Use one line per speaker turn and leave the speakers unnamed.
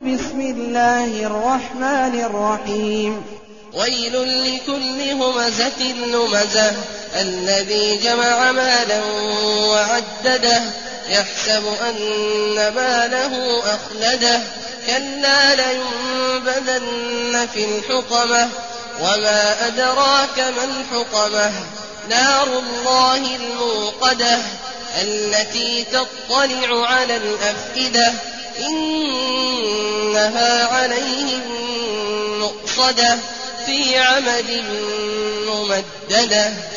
بسم الله الرحمن الرحيم
ويل لكل همزة لمزة الذي جمع مالا وعدده يحسب أن ماله أخلده كلا لينبذن في الحطمة وما أدراك ما الحطمة نار الله الموقدة التي تطلع على الأفئدة إنها عليهم مؤصدة في عمد ممددة